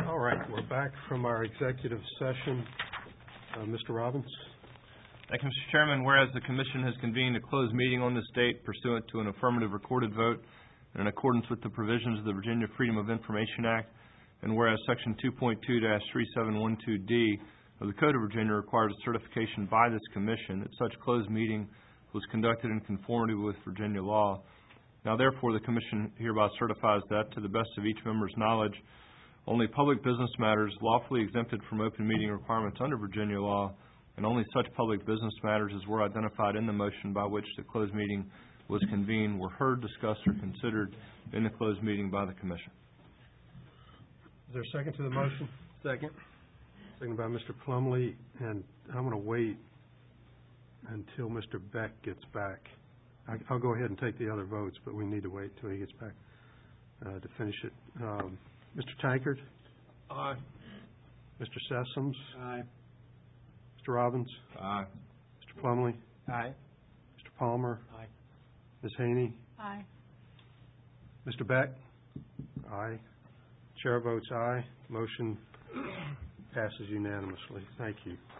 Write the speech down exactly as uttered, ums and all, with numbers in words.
All right, we're back from our executive session. Uh, Mister Robbins? Thank you, Mister Chairman. Whereas the Commission has convened a closed meeting on this date pursuant to an affirmative recorded vote and in accordance with the provisions of the Virginia Freedom of Information Act, and whereas Section two point two dash three seven one two D of the Code of Virginia requires a certification by this Commission that such closed meeting was conducted in conformity with Virginia law. Now, therefore, the Commission hereby certifies that, to the best of each member's knowledge, only public business matters lawfully exempted from open meeting requirements under Virginia law, and only such public business matters as were identified in the motion by which the closed meeting was convened were heard, discussed, or considered in the closed meeting by the Commission. Is there a second to the motion? Second. Second by Mister Plumlee, and I'm going to wait until Mister Beck gets back. I, I'll go ahead and take the other votes, but we need to wait until he gets back uh, to finish it. Um, Mister Tankard? Aye. Mister Sessoms? Aye. Mister Robbins? Aye. Mister Plumlee? Aye. Mister Palmer? Aye. Miz Haney? Aye. Mister Beck? Aye. Chair votes aye. Motion passes unanimously. Thank you.